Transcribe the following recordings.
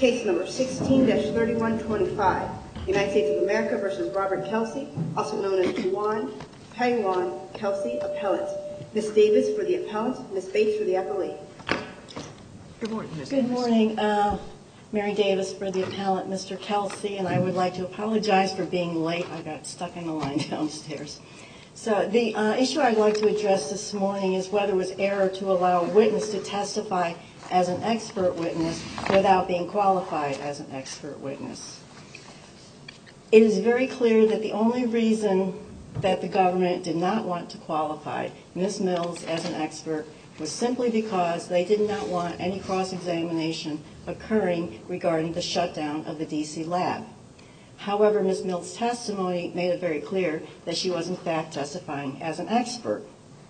Case number 16-3125, United States of America v. Robert Kelsey, also known as Taiwan Kelsey, appellant. Ms. Davis for the appellant, Ms. Bates for the appellee. Good morning, Ms. Good morning. Mary Davis for the appellant, Mr. Kelsey, and I would like to apologize for being late. I got stuck in the line downstairs. So the issue I'd like to address this morning is whether it was error to allow a witness to testify as an expert witness without being qualified as an expert witness. It is very clear that the only reason that the government did not want to qualify Ms. Mills as an expert was simply because they did not want any cross-examination occurring regarding the shutdown of the D.C. lab. However, Ms. Mills' testimony made it very clear that she was in fact testifying as an expert.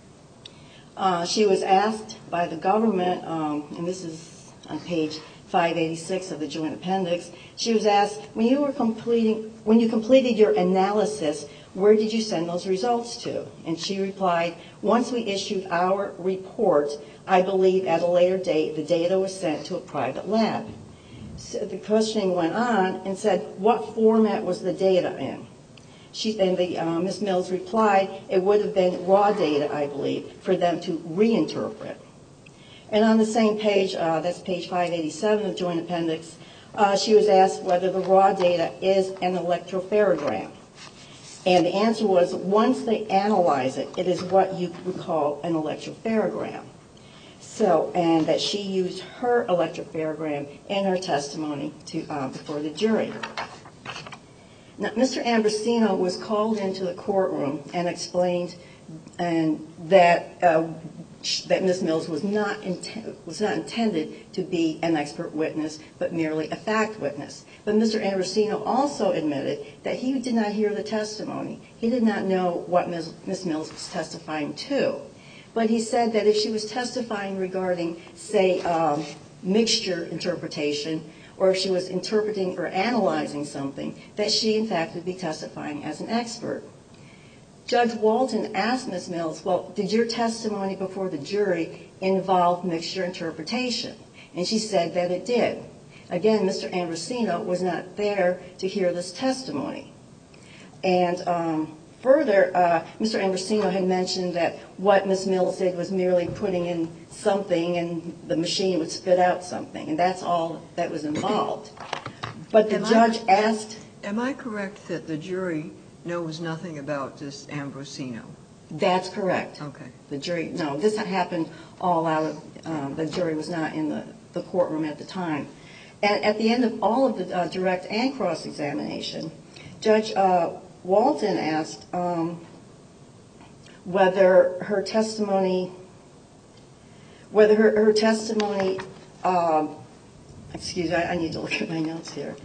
She was asked by the government, and this is on page 586 of the joint appendix, she was asked, when you completed your analysis, where did you send those results to? And she replied, once we issued our report, I believe at a later date the data was sent to a private lab. So the questioning went on and said, what format was the data in? Ms. Mills replied, it would have been raw data, I believe, for them to reinterpret. And on the same page, that's page 587 of the joint appendix, she was asked whether the raw data is an electropharogram. And the answer was, once they analyze it, it is what you would call an electropharogram. So, and that she used her electropharogram in her testimony before the jury. Now, Mr. Ambrosino was called into the courtroom and explained that Ms. Mills was not intended to be an expert witness, but merely a fact witness. But Mr. Ambrosino also admitted that he did not hear the testimony. He did not know what Ms. Mills was testifying to. But he said that if she was testifying regarding, say, mixture interpretation, or if she was interpreting or analyzing something, that she, in fact, would be testifying as an expert. Judge Walton asked Ms. Mills, well, did your testimony before the jury involve mixture interpretation? And she said that it did. Again, Mr. Ambrosino was not there to hear this testimony. And further, Mr. Ambrosino had mentioned that what Ms. Mills did was merely putting in something and the machine would spit out something. And that's all that was involved. But the judge asked... Am I correct that the jury knows nothing about this Ambrosino? That's correct. Okay. The jury, no, this happened all out of, the jury was not in the courtroom at the time. And at the end of all of the direct and cross-examination, Judge Walton asked whether her testimony, excuse me, I need to look at my notes here.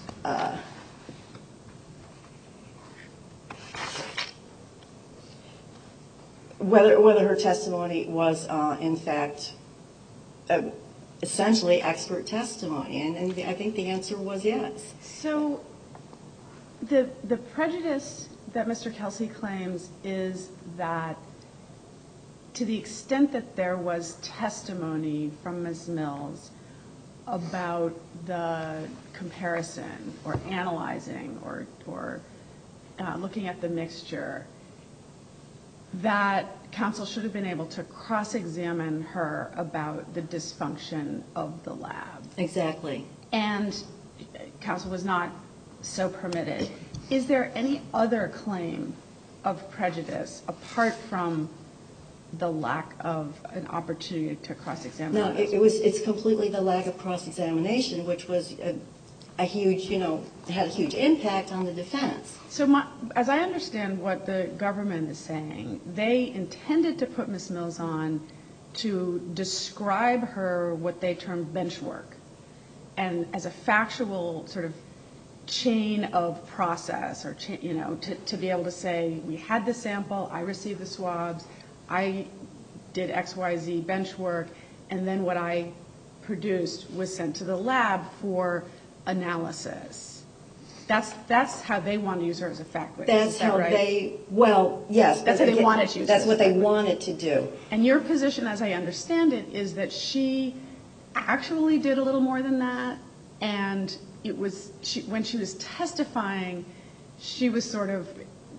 Whether her testimony was, in fact, essentially expert testimony. And I think the answer was yes. So the prejudice that Mr. Kelsey claims is that to the extent that there was testimony from Ms. Mills about the comparison or analyzing or looking at the mixture, that counsel should have been able to cross-examine her about the dysfunction of the lab. Exactly. And counsel was not so permitted. Is there any other claim of prejudice apart from the lack of an opportunity to cross-examine? No, it's completely the lack of cross-examination, which was a huge, had a huge impact on the defense. So as I understand what the government is saying, they intended to put Ms. Mills on to describe her what they termed bench work, and as a factual sort of chain of process, or to be able to say, we had the sample, I received the swabs, I did XYZ bench work, and then what I produced was sent to the lab for analysis. That's how they want to use her as a fact witness. That's how they, well, yes. That's how they wanted to use her. That's what they wanted to do. And your position, as I understand it, is that she actually did a little more than that, And it was when she was testifying, she was sort of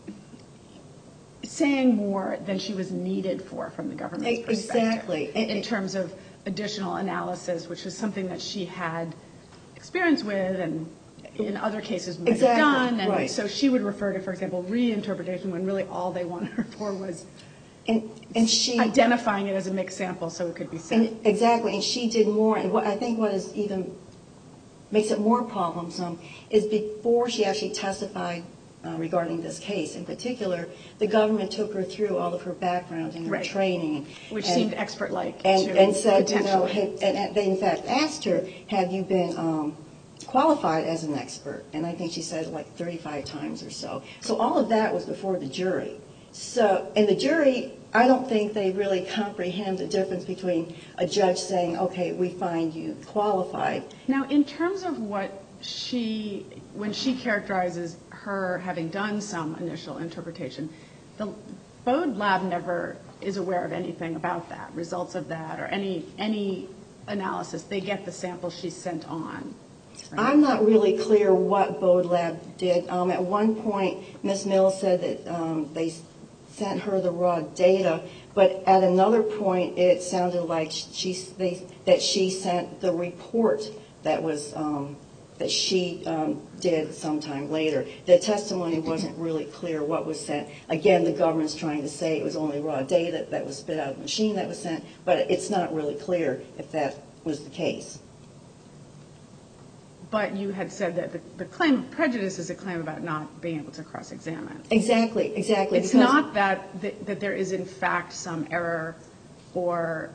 saying more than she was needed for from the government's perspective. Exactly. In terms of additional analysis, which was something that she had experience with and in other cases might have done. And right. so she would refer to, for example, reinterpretation when really all they wanted her for was and she identifying it as a mixed sample so it could be said. Exactly. And she did more. And I think what is even makes it more problemsome is before she actually testified regarding this case in particular, the government took her through all of her background and her training. Which seemed expert-like. And said, and they in fact asked her, have you been qualified as an expert? And I think she said like 35 times or so. So all of that was before the jury. So, and the jury, I don't think they really comprehend the difference between a judge saying, okay, we find you qualified. Now, in terms of what when she characterizes her having done some initial interpretation, the Bode Lab never is aware of anything about that, results of that, or any analysis. They get the sample she sent on. Right? I'm not really clear what Bode Lab did. At one point, Ms. Mills said that they sent her the raw data, but at another point, it sounded like she sent the report that was that she did sometime later. The testimony wasn't really clear what was sent. Again, the government's trying to say it was only raw data that was spit out of the machine that was sent, but it's not really clear if that was the case. But you had said that the claim of prejudice is a claim about not being able to cross-examine. Exactly. It's not that there is in fact some error or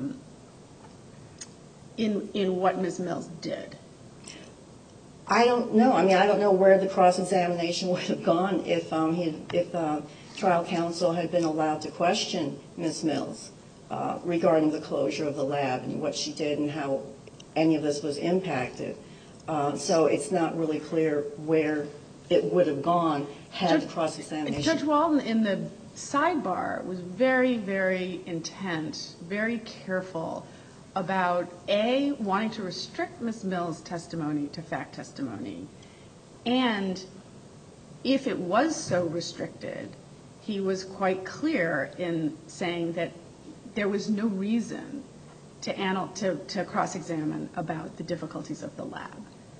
in what Ms. Mills did. I don't know. I mean, I don't know where the cross-examination would have gone if trial counsel had been allowed to question Ms. Mills regarding the closure of the lab and what she did and how any of this was impacted. So it's not really clear where it would have gone had the cross-examination. Judge Walton, in the sidebar, was very, very intent, very careful about, A, wanting to restrict Ms. Mills' testimony to fact testimony, and if it was so restricted, he was quite clear in saying that there was no reason to cross-examine about the difficulties of the lab.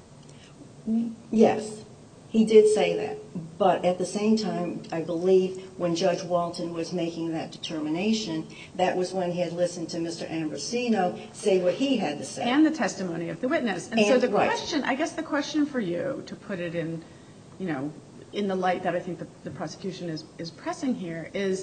Yes, he did say that. But at the same time, I believe when Judge Walton was making that determination, that was when he had listened to Mr. Ambrosino say what he had to say. And the testimony of the witness. And so the question, I guess the question for you, to put it in, in the light that I think the prosecution is pressing here, is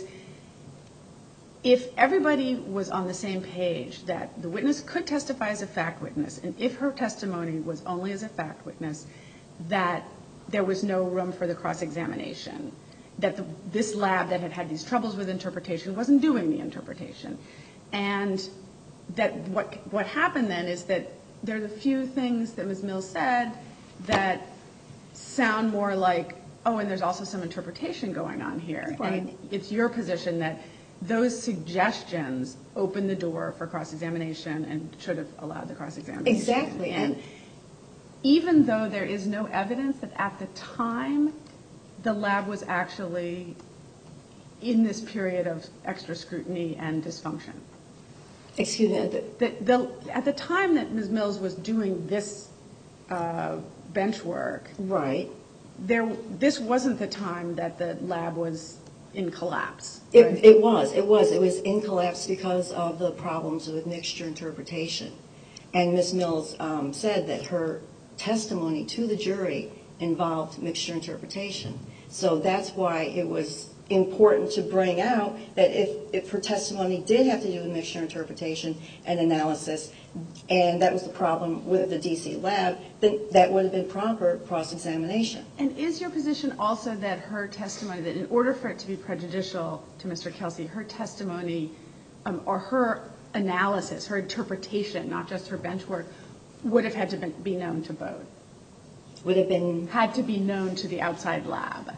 if everybody was on the same page that the witness could testify as a fact witness, and if her testimony was only as a fact witness, that there was no room for the cross-examination, that this lab that had had these troubles with interpretation wasn't doing the interpretation. And that what happened then is that there are a few things that Ms. Mills said that sound more like, oh, and there's also some interpretation going on here. Right. And it's your position that those suggestions open the door for cross-examination and should have allowed the cross-examination. Exactly. And even though there is no evidence that at the time the lab was actually in this period of extra scrutiny and dysfunction. Excuse me. At the time that Ms. Mills was doing this bench work, right, this wasn't the time that the lab was in collapse. Right? It was in collapse because of the problems with mixture interpretation. And Ms. Mills said that her testimony to the jury involved mixture interpretation. So that's why it was important to bring out that if her testimony did have to do with mixture interpretation and analysis, and that was the problem with the DC lab, then that would have been proper cross-examination. And is your position also that her testimony, that in order for it to be prejudicial to Mr. Kelsey, her testimony or her analysis, her interpretation, not just her bench work, would have had to be known to Bode? Would have been... Had to be known to the outside lab?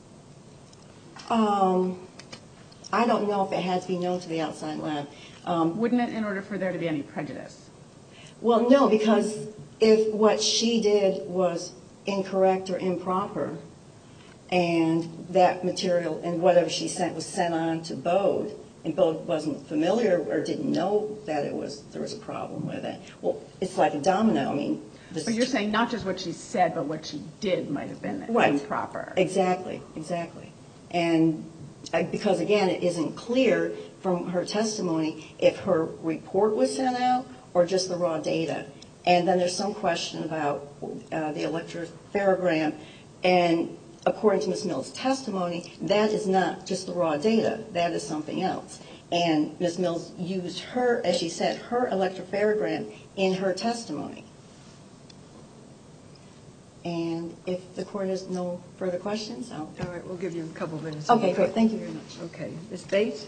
I don't know if it had to be known to the outside lab. Wouldn't it, in order for there to be any prejudice? Well, no, because if what she did was incorrect or improper, and that material and whatever she sent was sent on to Bode, and Bode wasn't familiar or didn't know that there was a problem with it, well, it's like a domino. I mean, But you're saying not just what she said, but what she did might have been improper. Exactly. And because, again, it isn't clear from her testimony if her report was sent out or just the raw data. And then there's some question about the electropherogram. And according to Ms. Mills' testimony, that is not just the raw data. That is something else. And Ms. Mills used her, as she said, her electropherogram in her testimony. And if the court has no further questions, I'll... All right, we'll give you a couple of minutes. Okay, great. Thank you very much. Okay. Ms. Bates?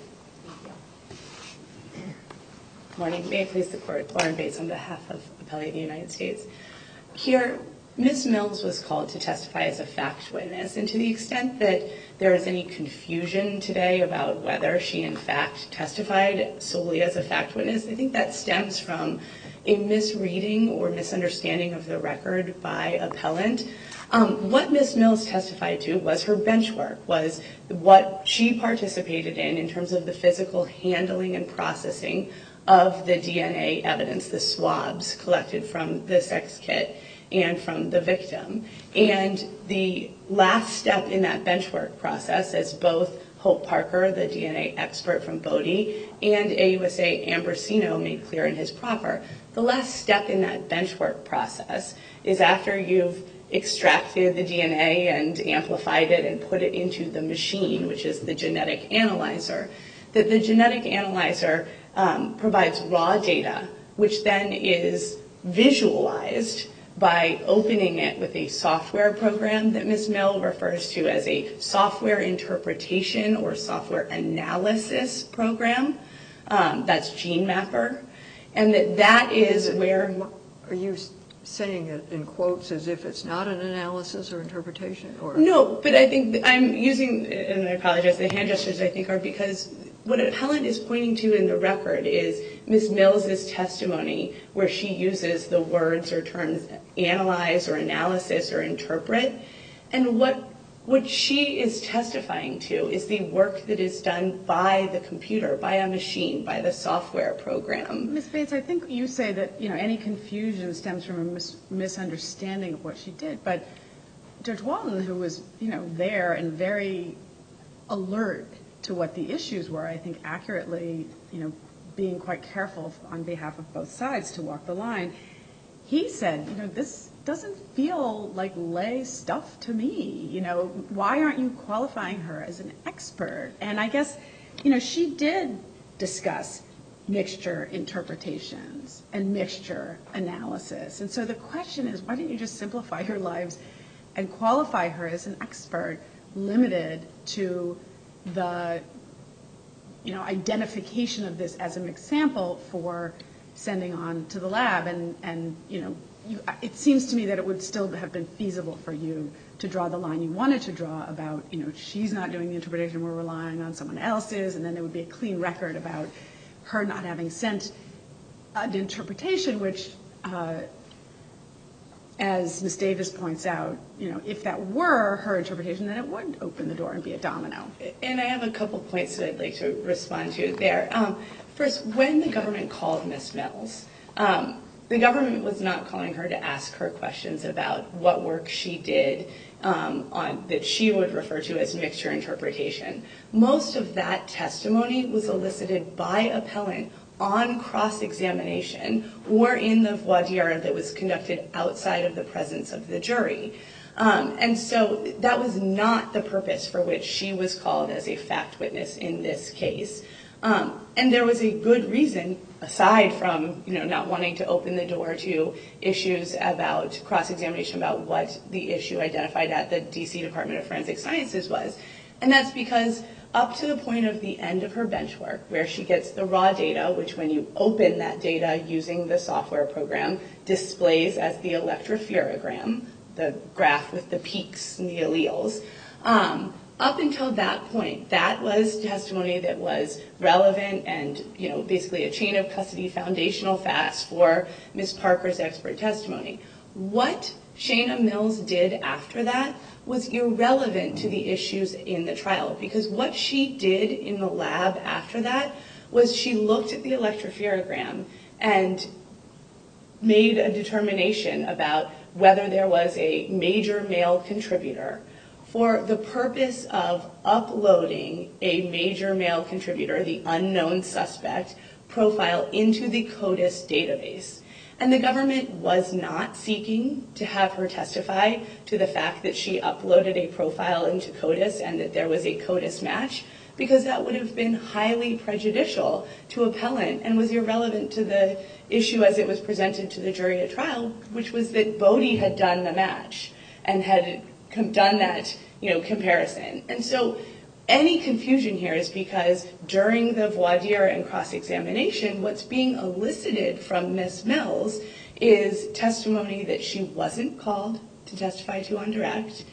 Good morning. May it please the Court. Lauren Bates on behalf of Appellee of the United States. Here, Ms. Mills was called to testify as a fact witness, and to the extent that there is any confusion today about whether she in fact testified solely as a fact witness, I think that stems from a misreading or misunderstanding of the record by appellant. What Ms. Mills testified to was her bench work, was what she participated in terms of the physical handling and processing of the DNA evidence, the swabs collected from the sex kit and from the victim. And the last step in that bench work process, as both Hope Parker, the DNA expert from Bodie, and AUSA Ambrosino made clear in his proffer, the last step in that bench work process is after you've extracted the DNA and amplified it and put it into the machine, which is the genetic analyzer, that the genetic analyzer provides raw data, which then is visualized by opening it with a software program that Ms. Mill refers to as a software interpretation or software analysis program. That's GeneMapper. And that is where... Are you saying it in quotes as if it's not an analysis or interpretation? Or? No, but I think I'm using, and I apologize, the hand gestures I think are because what Helen is pointing to in the record is Ms. Mills' testimony where she uses the words or terms analyze or analysis or interpret. And what she is testifying to is the work that is done by the computer, by a machine, by the software program. Ms. Bates, I think you say that any confusion stems from a misunderstanding of what she did, but Judge Walton, who was there and very alert to what the issues were, I think accurately, being quite careful on behalf of both sides to walk the line, he said, this doesn't feel like lay stuff to me. Why aren't you qualifying her as an expert? And I guess, she did discuss mixture interpretations and mixture analysis. And so the question is, why didn't you just simplify your lives and qualify her as an expert limited to the identification of this as an example for sending on to the lab? And it seems to me that it would still have been feasible for you to draw the line you wanted to draw about, she's not doing the interpretation, we're relying on someone else's, and then there would be a clean record about her not having sent an interpretation, which, as Ms. Davis points out, if that were her interpretation, then it would open the door and be a domino. And I have a couple points that I'd like to respond to there. First, when the government called Ms. Mills, the government was not calling her to ask her questions about what work she did that she would refer to as mixture interpretation. Most of that testimony was elicited by appellant on cross-examination or in the voir dire that was conducted outside of the presence of the jury. And so that was not the purpose for which she was called as a fact witness in this case. And there was a good reason, aside from not wanting to open the door to issues about cross-examination about what the issue identified at the D.C. Department of Forensic Sciences was. And that's because up to the point of the end of her bench work, where she gets the raw data, which when you open that data using the software program, displays as the electropherogram, the graph with the peaks and the alleles, Up until that point, that was testimony that was relevant and, basically a chain of custody foundational facts for Ms. Parker's expert testimony. What Shayna Mills did after that was irrelevant to the issues in the trial, because what she did in the lab after that was she looked at the electropherogram and made a determination about whether there was a major male contributor for the purpose of uploading a major male contributor, the unknown suspect, profile into the CODIS database. And the government was not seeking to have her testify to the fact that she uploaded a profile into CODIS and that there was a CODIS match, because that would have been highly prejudicial to appellant and was irrelevant to the issue as it was presented to the jury at trial, which was that Bodie had done the match and had done that, comparison. And so any confusion here is because during the voir dire and cross-examination, what's being elicited from Ms. Mills is testimony that she wasn't called to testify to on direct,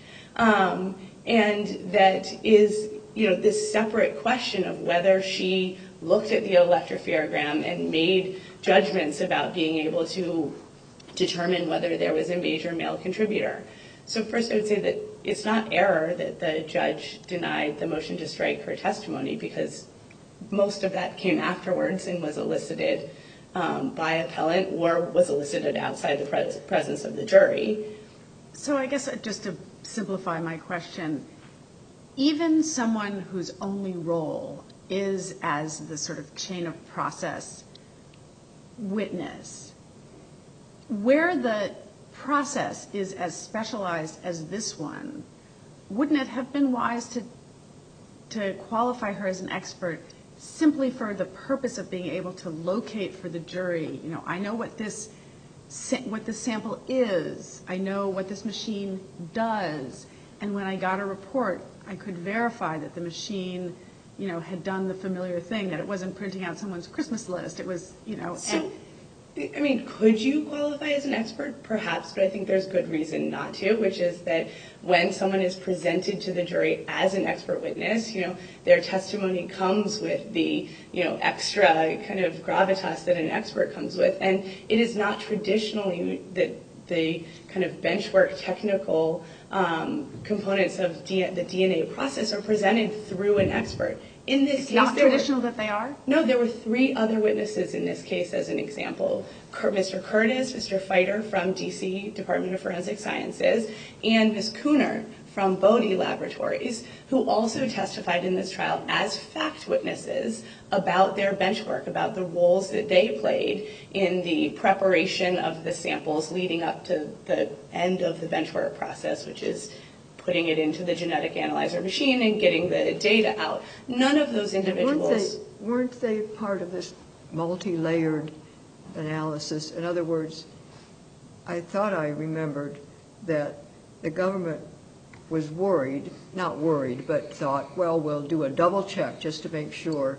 and that is, this separate question of whether she looked at the electropherogram and made judgments about being able to determine whether there was a major male contributor. So first I would say that it's not error that the judge denied the motion to strike her testimony, because most of that came afterwards and was elicited by appellant or was elicited outside the presence of the jury. So I guess just to simplify my question, even someone whose only role is as the sort of chain of process witness, where the process is as specialized as this one, wouldn't it have been wise to qualify her as an expert simply for the purpose of being able to locate for the jury, I know what this sample is, I know what this machine does, and when I got a report, I could verify that the machine, had done the familiar thing, that it wasn't printing out someone's Christmas list. It was, So, could you qualify as an expert? Perhaps, but I think there's good reason not to, which is that when someone is presented to the jury as an expert witness, their testimony comes with the, extra kind of gravitas that an expert comes with. And it is not traditionally that the kind of benchwork technical components of the DNA process are presented through an expert. In this case, not traditional that they are? No, there were 3 other witnesses in this case as an example. Mr. Curtis, Mr. Fighter from DC Department of Forensic Sciences, and Ms. Cooner from Bodie Laboratories, who also testified in this trial as fact witnesses about their benchwork, about the roles that they played in the preparation of the samples leading up to the end of the benchwork process, which is putting it into the genetic analyzer machine and getting the data out. None of those individuals... Weren't they part of this multi-layered analysis? In other words, I thought I remembered that the government was worried, not worried, but thought, well, we'll do a double check just to make sure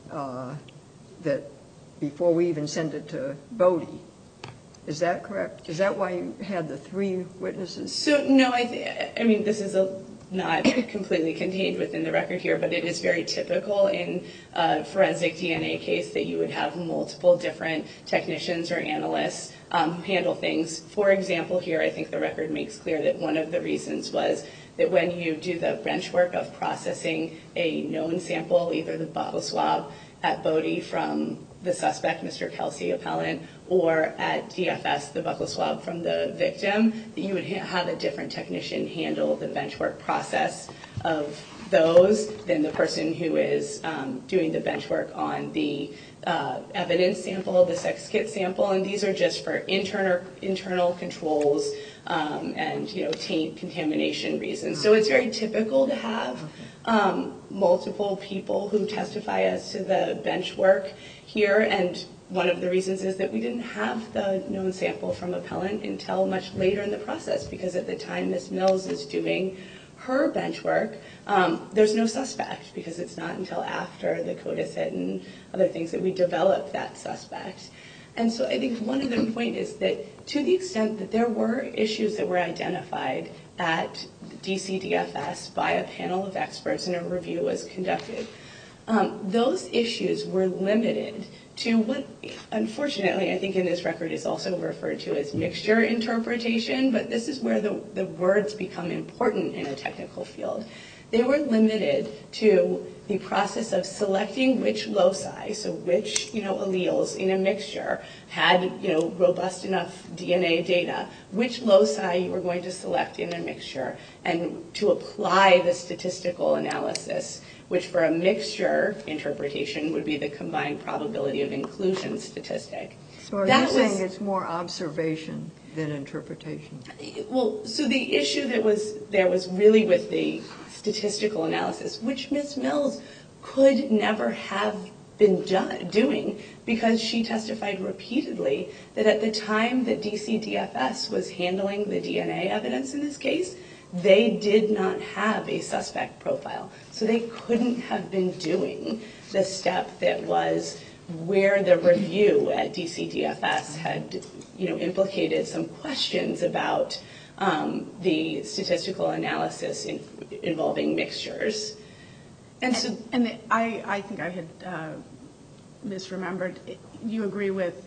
that before we even send it to Bodie. Is that correct? Is that why you had the 3 witnesses? So, no, I mean, this is not completely contained within the record here, but it is very typical in a forensic DNA case that you would have multiple different technicians or analysts handle things. For example, here, I think the record makes clear that one of the reasons was that when you do the benchwork of processing a known sample, either the bottle swab at Bodie from the suspect, Mr. Kelsey, appellant, or at DFS, the buccal swab from the victim, that you would have a different technician handle the benchwork process of those than the person who is doing the benchwork on the evidence sample, the sex kit sample, and these are just for internal controls and taint contamination reasons. So it's very typical to have multiple people who testify as to the bench work here, and one of the reasons is that we didn't have the known sample from appellant until much later in the process, because at the time Ms. Mills is doing her bench work, there's no suspect, because it's not until after the CODIS hit and other things that we develop that suspect. And so I think one other point is that to the extent that there were issues that were identified at DCDFS by a panel of experts, and a review was conducted. Those issues were limited to what, unfortunately, I think in this record is also referred to as mixture interpretation, but this is where the words become important in a technical field. They were limited to the process of selecting which loci, so which alleles in a mixture had robust enough DNA data, which loci you were going to select in a mixture, and to apply the statistical analysis, which for a mixture interpretation would be the combined probability of inclusion statistic. So are you saying it's more observation than interpretation? Well, so the issue that was there was really with the statistical analysis, which Ms. Mills could never have been doing, because she testified repeatedly that at the time that DCDFS was handling the DNA evidence in this case, they did not have a suspect profile. So they couldn't have been doing the step that was where the review at DCDFS had implicated some questions about the statistical analysis involving mixtures. And so, I think I had misremembered. You agree with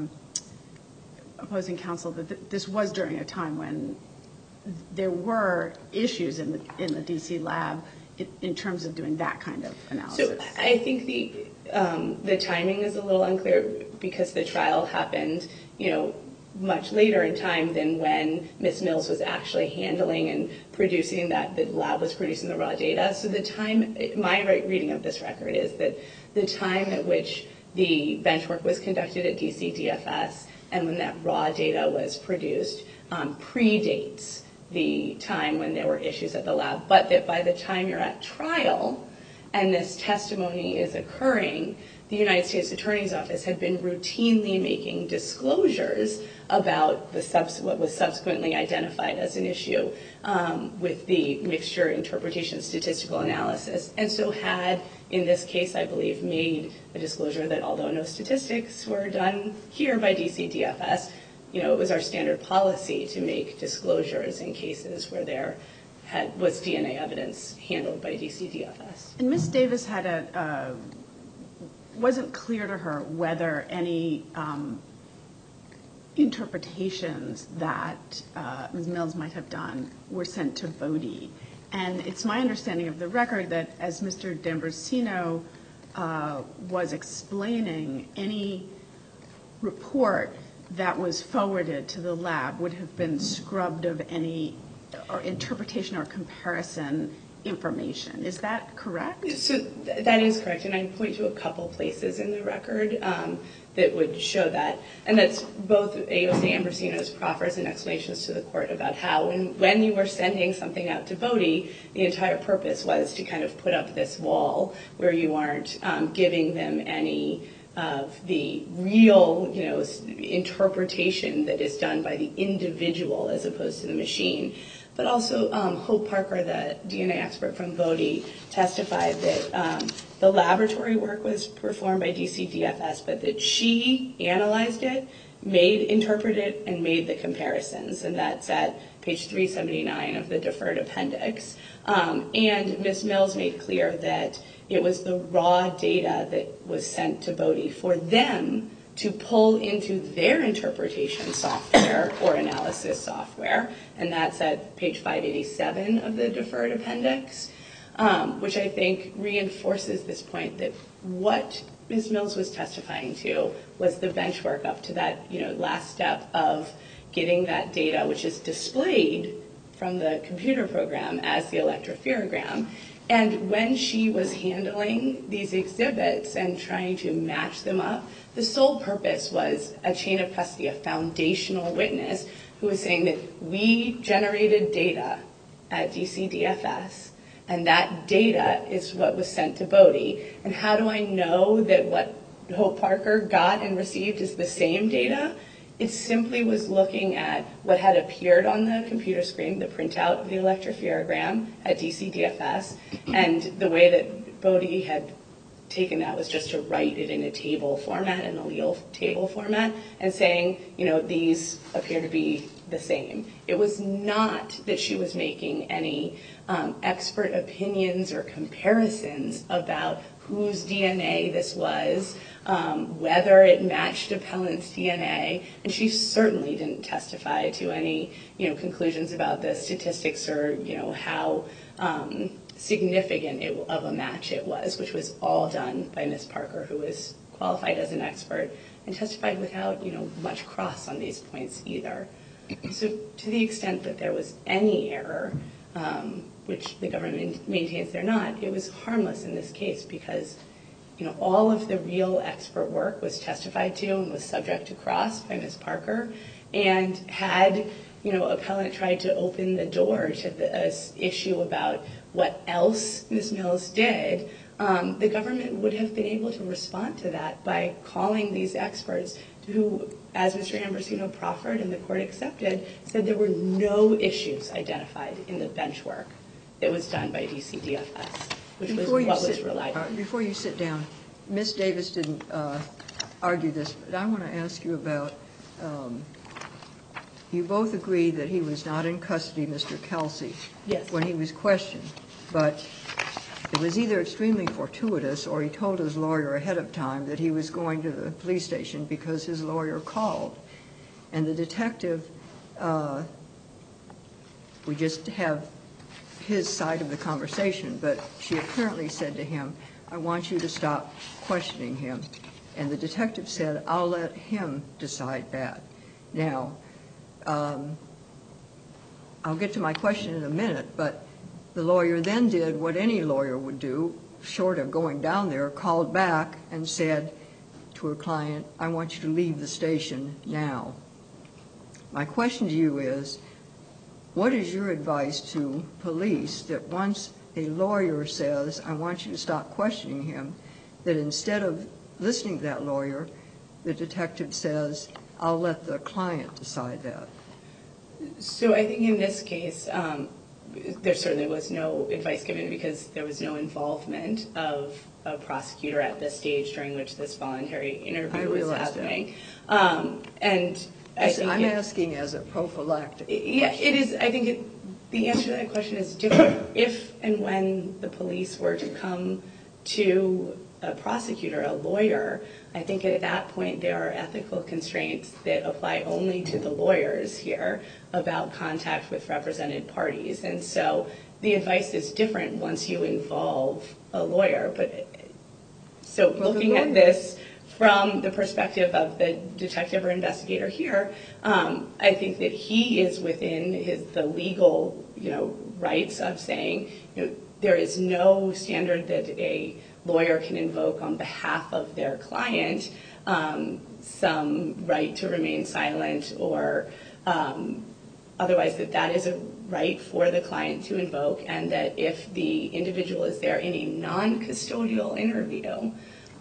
opposing counsel that this was during a time when there were issues in the DC lab in terms of doing that kind of analysis. So I think the timing is a little unclear because the trial happened, much later in time than when Ms. Mills was actually handling and producing that, the lab was producing the raw data. So the time, my reading of this record is that the time at which the bench work was conducted at DCDFS and when that raw data was produced predates the time when there were issues at the lab, but that by the time you're at trial and this testimony is occurring, the United States Attorney's Office had been routinely making disclosures about what was subsequently identified as an issue with the mixture interpretation statistical analysis. And so had, in this case, I believe, made a disclosure that although no statistics were done here by DCDFS, it was our standard policy to make disclosures in cases where there was DNA evidence handled by DCDFS. And Ms. Davis wasn't clear to her whether any interpretations that Ms. Mills might have done were sent to Bodie. And it's my understanding of the record that as Mr. D'Ambrosino was explaining, any report that was forwarded to the lab would have been scrubbed of any or interpretation or comparison information. Is that correct? So that is correct, and I point to a couple places in the record that would show that. And that's both AOC Ambrosino's proffers and explanations to the court about how when you were sending something out to Bodie, the entire purpose was to kind of put up this wall where you aren't giving them any of the real, interpretation that is done by the individual as opposed to the machine. But also, Hope Parker, the DNA expert from Bodie, testified that the laboratory work was performed by DCDFS, but that she analyzed it, interpreted it, and made the comparisons. And that's at page 379 of the deferred appendix. And Ms. Mills made clear that it was the raw data that was sent to Bodie for them to pull into their interpretation software or analysis software, and that's at page 587 of the deferred appendix, which I think reinforces this point that what Ms. Mills was testifying to was the bench work up to that last step of getting that data, which is displayed from the computer program as the electropherogram. And when she was handling these exhibits and trying to match them up, the sole purpose was a chain of custody, a foundational witness who was saying that we generated data at DCDFS, and that data is what was sent to Bodie. And how do I know that what Hope Parker got and received is the same data? It simply was looking at what had appeared on the computer screen, the printout of the electropherogram at DCDFS, and the way that Bodie had taken that was just to write it in a table format, an allele table format, and saying, these appear to be the same. It was not that she was making any expert opinions or comparisons about whose DNA this was, whether it matched appellant's DNA, and she certainly didn't testify to any, conclusions about the statistics or, how significant of a match it was, which was all done by Ms. Parker, who was qualified as an expert and testified without, much cross on these points either. So to the extent that there was any error, which the government maintains they're not, it was harmless in this case because, all of the real expert work was testified to and was subject to cross by Ms. Parker, and had, appellant tried to open the door to this issue about what else Ms. Mills did, the government would have been able to respond to that by calling these experts who, as Mr. Ambrosino proffered and the court accepted, said there were no issues identified in the bench work that was done by DCDFS, which was what was relied on. Before you sit down, Ms. Davis didn't argue this, but I want to ask you about, you both agree that he was not in custody, Mr. Kelsey, Yes. when he was questioned, but it was either extremely fortuitous or he told his lawyer ahead of time that he was going to the police station because his lawyer called. And the detective, we just have his side of the conversation, but she apparently said to him, I want you to stop questioning him. And the detective said, I'll let him decide that. Now, I'll get to my question in a minute, but the lawyer then did what any lawyer would do, short of going down there, called back and said to her client, I want you to leave the station now. My question to you is, what is your advice to police that once a lawyer says, I want you to stop questioning him, that instead of listening to that lawyer, the detective says, I'll let the client decide that? So I think in this case, there certainly was no advice given because there was no involvement of a prosecutor at this stage during which this voluntary interview was happening. And I'm asking as a prophylactic question. Yeah, it is. I think the answer to that question is different. If and when the police were to come to a prosecutor, a lawyer, I think at that point there are ethical constraints that apply only to the lawyers here about contact with represented parties. And so the advice is different once you involve a lawyer. So looking at this from the perspective of the detective or investigator here, I think that he is within the legal, rights of saying, there is no standard that a lawyer can invoke on behalf of their client, some right to remain silent or otherwise that is a right for the client to invoke, and that if the individual is there in a non-custodial interview,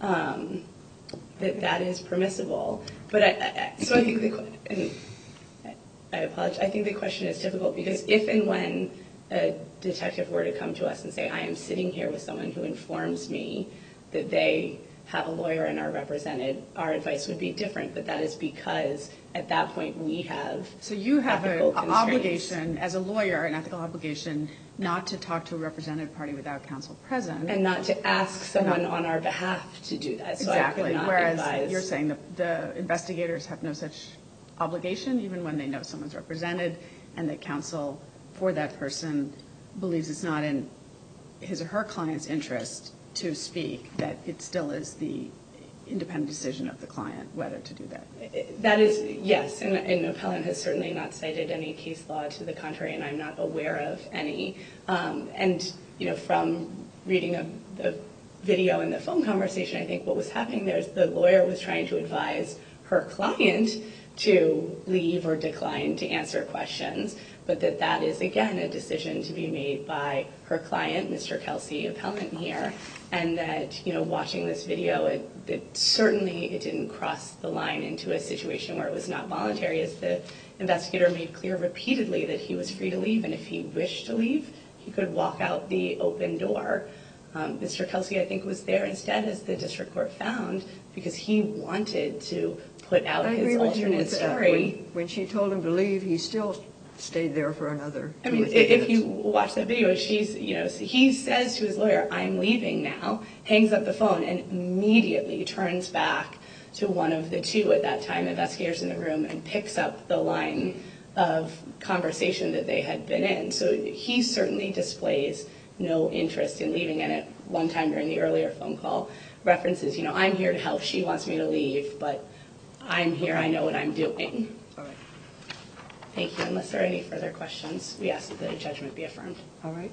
that is permissible. But so I think I apologize. I think the question is difficult because if and when a detective were to come to us and say, I am sitting here with someone who informs me that they have a lawyer and are represented, our advice would be different. But that is because at that point we have So you have an ethical constraints. obligation, as a lawyer, an ethical obligation, not to talk to a represented party without counsel present. And not to ask someone on our behalf to do that. So Exactly. I could not Whereas advise. you're saying the investigators have no such obligation, even when they know someone's represented, and that counsel for that person believes it's not in his or her client's interest to speak, that it still is the independent decision of the client whether to do that. That is, yes, and an appellant has certainly not cited any case law to the contrary, and I'm not aware of any. And, from reading the video and the phone conversation, I think what was happening there is the lawyer was trying to advise her client to leave or decline to answer questions, but that is, again, a decision to be made by her client, Mr. Kelsey, appellant here, and that, watching this video, it didn't cross the line into a situation where it was not voluntary, as the investigator made clear repeatedly that he was free to leave, and if he wished to leave, he could walk out the open door. Mr. Kelsey, I think, was there instead, as the district court found, because he wanted to put out his alternate story. When she told him to leave, he still stayed there for another. I mean, if you watch that video, he says to his lawyer, "I'm leaving now," hangs up the phone, and immediately turns back to one of the two at that time investigators in the room and picks up the line of conversation that they had been in. So he certainly displays no interest in leaving. And at one time during the earlier phone call, references, "I'm here to help. She wants me to leave, but I'm here. I know what I'm doing." All right. Thank you. Unless there are any further questions, we ask that the judgment be affirmed. All right.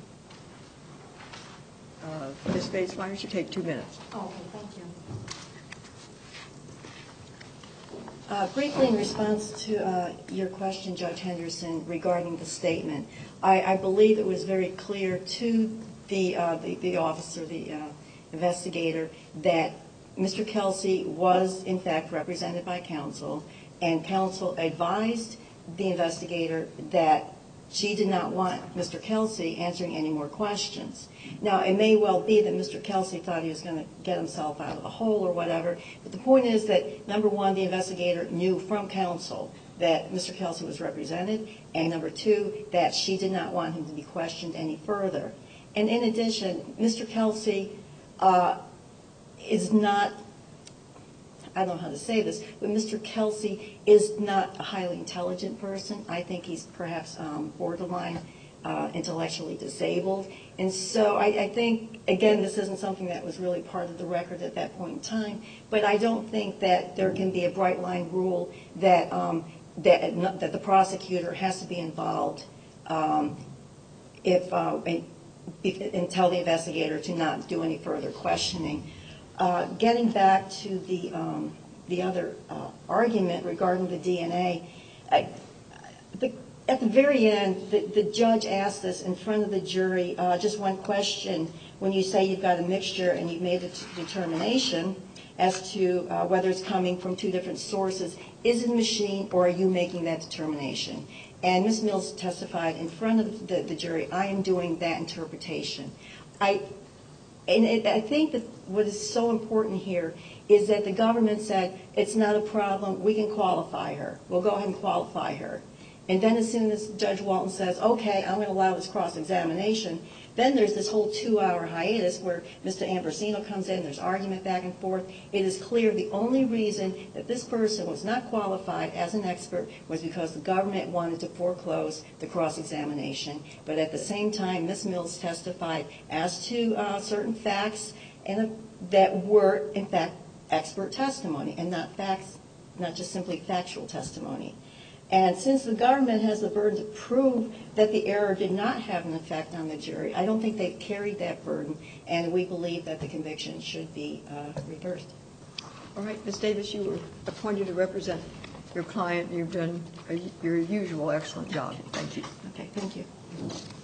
Ms. Bates, why don't you take 2 minutes? Okay, thank you. Briefly, in response to your question, Judge Henderson, regarding the statement, I believe it was very clear to the officer, the investigator, that Mr. Kelsey was, in fact, represented by counsel, and counsel advised the investigator that she did not want Mr. Kelsey answering any more questions. Now, it may well be that Mr. Kelsey thought he was going to get himself out of the hole or whatever, but the point is that, number one, the investigator knew from counsel that Mr. Kelsey was represented, and number two, that she did not want him to be questioned any further. And in addition, Mr. Kelsey is not, I don't know how to say this, but Mr. Kelsey is not a highly intelligent person. I think he's perhaps borderline intellectually disabled. And so I think, again, this isn't something that was really part of the record at that point in time, but I don't think that there can be a bright line rule that the prosecutor has to be involved and tell the investigator to not do any further questioning. Getting back to the other argument regarding the DNA, at the very end, the judge asked this in front of the jury, just one question. When you say you've got a mixture and you've made a determination as to whether it's coming from two different sources, is it a machine or are you making that determination? And Ms. Mills testified in front of the jury, I am doing that interpretation. I think that what is so important here is that the government said, it's not a problem, we can qualify her. We'll go ahead and qualify her. And then as soon as Judge Walton says, okay, I'm going to allow this cross-examination, then there's this whole 2-hour hiatus where Mr. Ambrosino comes in, there's argument back and forth. It is clear the only reason that this person was not qualified as an expert was because the government wanted to foreclose the cross-examination. But at the same time, Ms. Mills testified as to certain facts that were, in fact, expert testimony and not facts, not just simply factual testimony. And since the government has the burden to prove that the error did not have an effect on the jury, I don't think they've carried that burden, and we believe that the conviction should be reversed. All right, Ms. Davis, you were appointed to represent your client. You've done your usual excellent job. Thank you. Okay, thank you.